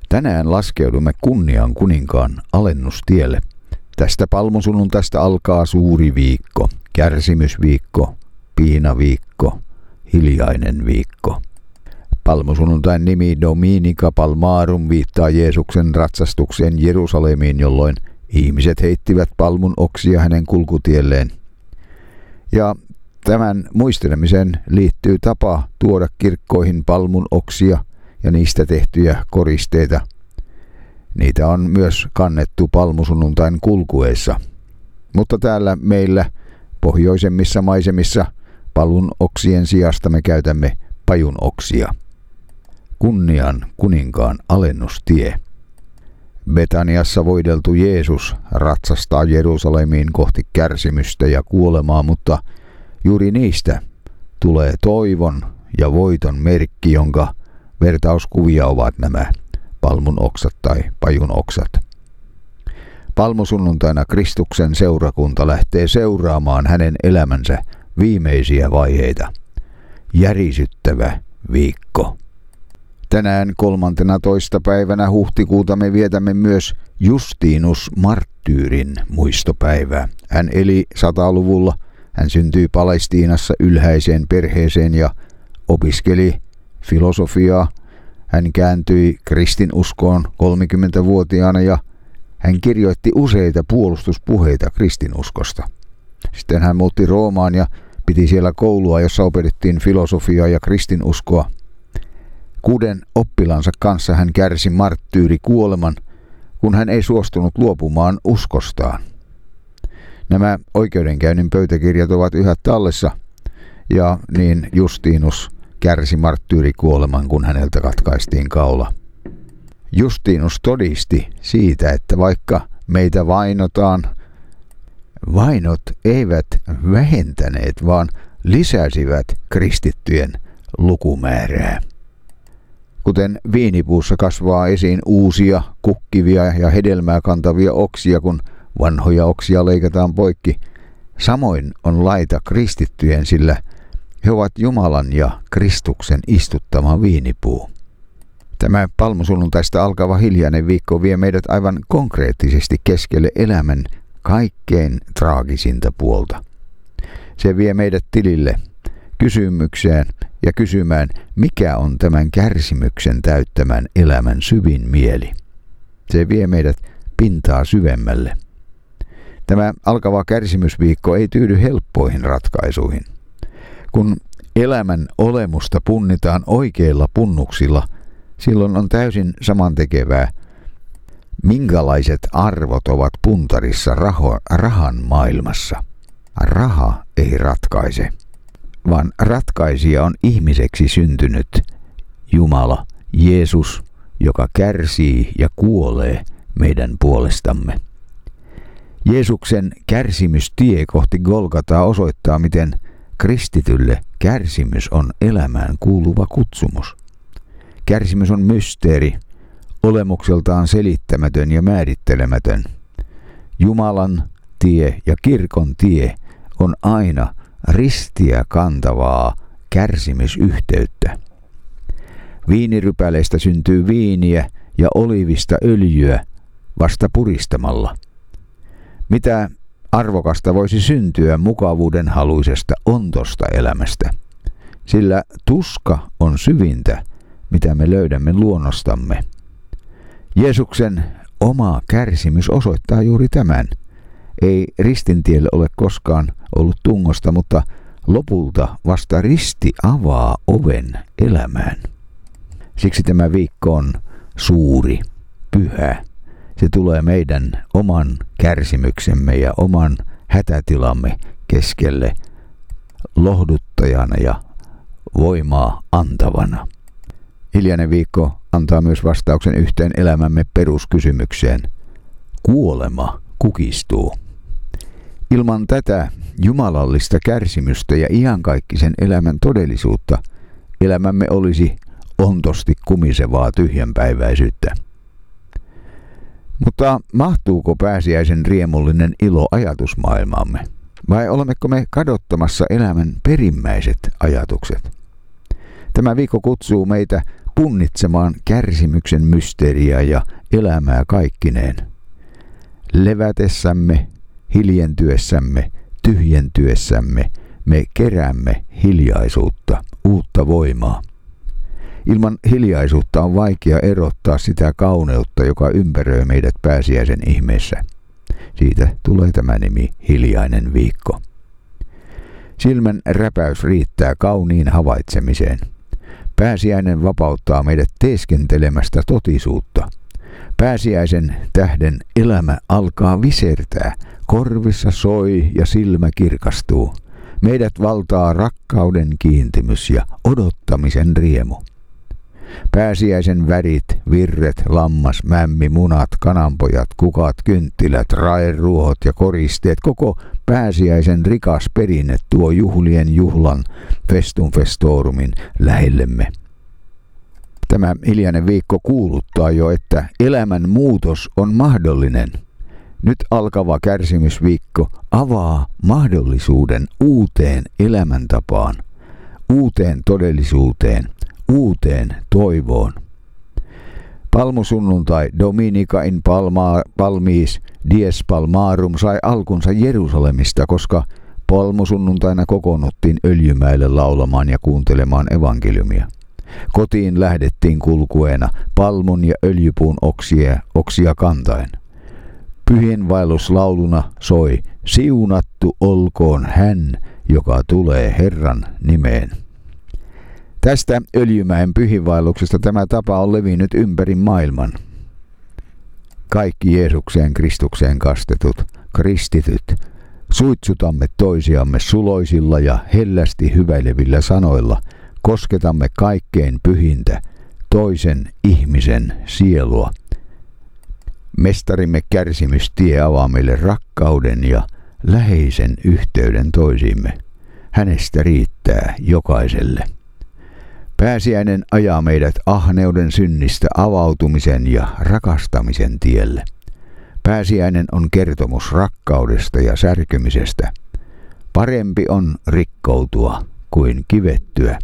Tänään laskeudumme kunnian kuninkaan alennustielle. Tästä palmusunnuntaista alkaa suuri viikko, kärsimysviikko, piinaviikko, hiljainen viikko. Palmusunnuntain nimi Dominica Palmarum viittaa Jeesuksen ratsastukseen Jerusalemiin, jolloin ihmiset heittivät palmun oksia hänen kulkutielleen. Ja tämän muistelemiseen liittyy tapa tuoda kirkkoihin palmun oksia ja niistä tehtyjä koristeita. Niitä on myös kannettu palmusunnuntain kulkueissa. Mutta täällä meillä pohjoisemmissa maisemissa palmun oksien sijasta me käytämme pajun oksia. Kunnian kuninkaan alennustie. Betaniassa voideltu Jeesus ratsastaa Jerusalemiin kohti kärsimystä ja kuolemaa, mutta juuri niistä tulee toivon ja voiton merkki, jonka vertauskuvia ovat nämä palmun oksat tai pajun oksat. Palmusunnuntaina Kristuksen seurakunta lähtee seuraamaan hänen elämänsä viimeisiä vaiheita. Järisyttävä viikko. Tänään 13. päivänä huhtikuuta me vietämme myös Justinus marttyyrin muistopäivää. Hän eli 100-luvulla. Hän syntyi Palestiinassa ylhäiseen perheeseen ja opiskeli filosofiaa. Hän kääntyi kristinuskoon 30-vuotiaana ja hän kirjoitti useita puolustuspuheita kristinuskosta. Sitten hän muutti Roomaan ja piti siellä koulua, jossa opetettiin filosofiaa ja kristinuskoa. 6 oppilansa kanssa hän kärsi marttyyrikuoleman, kun hän ei suostunut luopumaan uskostaan. Nämä oikeudenkäynnin pöytäkirjat ovat yhä tallessa, ja niin Justinus kärsi marttyyrikuoleman, kun häneltä katkaistiin kaula. Justinus todisti siitä, että vaikka meitä vainotaan, vainot eivät vähentäneet, vaan lisäsivät kristittyjen lukumäärää. Kuten viinipuussa kasvaa esiin uusia, kukkivia ja hedelmää kantavia oksia, kun vanhoja oksia leikataan poikki, samoin on laita kristittyjen, sillä he ovat Jumalan ja Kristuksen istuttama viinipuu. Tämä palmusunnuntaista alkava hiljainen viikko vie meidät aivan konkreettisesti keskelle elämän kaikkein traagisinta puolta. Se vie meidät tilille, kysymykseen ja kysymään, mikä on tämän kärsimyksen täyttämän elämän syvin mieli. Se vie meidät pintaa syvemmälle. Tämä alkava kärsimysviikko ei tyydy helppoihin ratkaisuihin. Kun elämän olemusta punnitaan oikeilla punnuksilla, silloin on täysin samantekevää, minkälaiset arvot ovat puntarissa rahan maailmassa. Raha ei ratkaise, vaan ratkaisija on ihmiseksi syntynyt Jumala, Jeesus, joka kärsii ja kuolee meidän puolestamme. Jeesuksen kärsimystie kohti Golgataa osoittaa, miten kristitylle kärsimys on elämään kuuluva kutsumus. Kärsimys on mysteeri, olemukseltaan selittämätön ja määrittelemätön. Jumalan tie ja kirkon tie on aina ristiä kantavaa kärsimysyhteyttä. Viinirypäleistä syntyy viiniä ja olivista öljyä vasta puristamalla. Mitä arvokasta voisi syntyä mukavuuden haluisesta ontosta elämästä, sillä tuska on syvintä, mitä me löydämme luonnostamme. Jeesuksen oma kärsimys osoittaa juuri tämän. Ei ristintielle ole koskaan ollut tungosta, mutta lopulta vasta risti avaa oven elämään. Siksi tämä viikko on suuri, pyhä. Se tulee meidän oman kärsimyksemme ja oman hätätilamme keskelle lohduttajana ja voimaa antavana. Hiljainen viikko antaa myös vastauksen yhteen elämämme peruskysymykseen. Kuolema kukistuu. Ilman tätä jumalallista kärsimystä ja iankaikkisen elämän todellisuutta elämämme olisi ontosti kumisevaa tyhjänpäiväisyyttä. Mutta mahtuuko pääsiäisen riemullinen ilo ajatusmaailmaamme? Vai olemmeko me kadottamassa elämän perimmäiset ajatukset? Tämä viikko kutsuu meitä punnitsemaan kärsimyksen mysteeriä ja elämää kaikkineen. Levätessämme, hiljentyessämme, tyhjentyessämme me keräämme hiljaisuutta, uutta voimaa. Ilman hiljaisuutta on vaikea erottaa sitä kauneutta, joka ympäröi meidät pääsiäisen ihmeessä. Siitä tulee tämä nimi Hiljainen viikko. Silmän räpäys riittää kauniin havaitsemiseen. Pääsiäinen vapauttaa meidät teeskentelemästä totisuutta. Pääsiäisen tähden elämä alkaa visertää, korvissa soi ja silmä kirkastuu. Meidät valtaa rakkauden kiintymys ja odottamisen riemu. Pääsiäisen värit, virret, lammas, mämmi, munat, kananpojat, kukat, kynttilät, raeruohot ja koristeet, koko pääsiäisen rikas perinne tuo juhlien juhlan festum festorumin lähellemme. Tämä hiljainen viikko kuuluttaa jo, että elämän muutos on mahdollinen. Nyt alkava kärsimysviikko avaa mahdollisuuden uuteen elämäntapaan, uuteen todellisuuteen, uuteen toivoon. Palmusunnuntai Dominica in Palmis Dies Palmarum sai alkunsa Jerusalemista, koska palmusunnuntaina kokoonnuttiin Öljymäelle laulamaan ja kuuntelemaan evankeliumia. Kotiin lähdettiin kulkueena palmun ja öljypuun oksia kantaen. Pyhiinvaelluslauluna soi siunattu olkoon hän, joka tulee Herran nimeen. Tästä Öljymäen pyhiinvaelluksesta tämä tapa on levinnyt ympäri maailman. Kaikki Jeesukseen Kristukseen kastetut, kristityt, suitsutamme toisiamme suloisilla ja hellästi hyväilevillä sanoilla, kosketamme kaikkein pyhintä, toisen ihmisen sielua. Mestarimme kärsimystie avaa meille rakkauden ja läheisen yhteyden toisiimme. Hänestä riittää jokaiselle. Pääsiäinen ajaa meidät ahneuden synnistä avautumisen ja rakastamisen tielle. Pääsiäinen on kertomus rakkaudesta ja särkymisestä. Parempi on rikkoutua kuin kivettyä.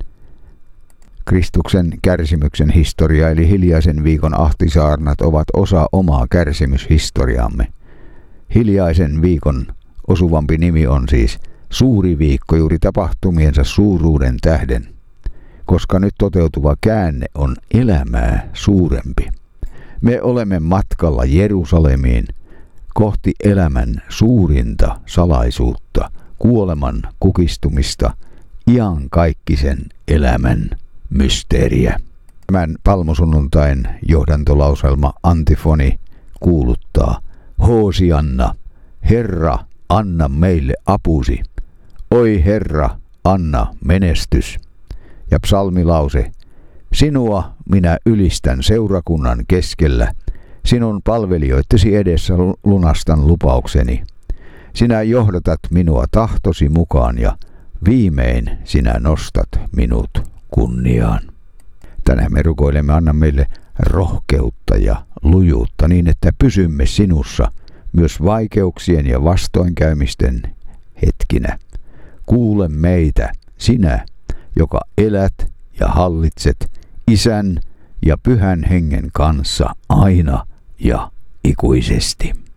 Kristuksen kärsimyksen historia eli hiljaisen viikon ahtisaarnat ovat osa omaa kärsimyshistoriaamme. Hiljaisen viikon osuvampi nimi on siis Suuri viikko juuri tapahtumiensa suuruuden tähden, koska nyt toteutuva käänne on elämää suurempi. Me olemme matkalla Jerusalemiin kohti elämän suurinta salaisuutta, kuoleman kukistumista, iankaikkisen elämän mysteeriä. Tämän palmusunnuntain johdantolauselma antifoni kuuluttaa: Hoosianna, Herra, anna meille apusi. Oi Herra, anna menestys. Ja psalmilause: Sinua minä ylistän seurakunnan keskellä, sinun palvelijoittesi edessä lunastan lupaukseni. Sinä johdatat minua tahtosi mukaan ja viimein sinä nostat minut kunniaan. Tänään me rukoilemme, anna meille rohkeutta ja lujuutta niin, että pysymme sinussa myös vaikeuksien ja vastoinkäymisten hetkinä. Kuule meitä, sinä, joka elät ja hallitset Isän ja Pyhän Hengen kanssa aina ja ikuisesti.